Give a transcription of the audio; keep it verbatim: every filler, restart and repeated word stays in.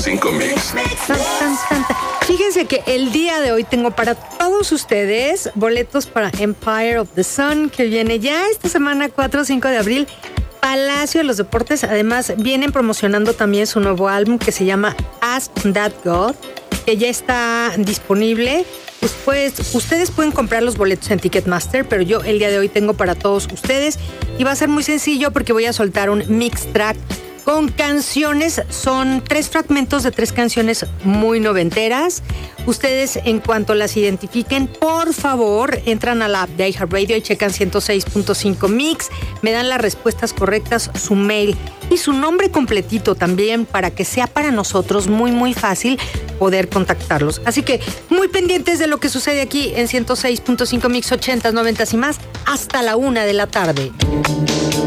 cinco Mix. Tan, tan, tan, tan. Fíjense que el día de hoy tengo para todos ustedes boletos para Empire of the Sun, que viene ya esta semana, cuatro o cinco de abril. Palacio de los Deportes. Además, vienen promocionando también su nuevo álbum que se llama Ask That God, que ya está disponible. Pues, pues ustedes pueden comprar los boletos en Ticketmaster, pero yo el día de hoy tengo para todos ustedes y va a ser muy sencillo porque voy a soltar un mix track con canciones. Son tres fragmentos de tres canciones muy noventeras. Ustedes, en cuanto las identifiquen, por favor, entran a la app de iHeartRadio y checan ciento seis punto cinco Mix. Me dan las respuestas correctas, su mail y su nombre completito también, para que sea para nosotros muy, muy fácil poder contactarlos. Así que muy pendientes de lo que sucede aquí en ciento seis punto cinco Mix, ochentas, noventas y más, hasta la una de la tarde.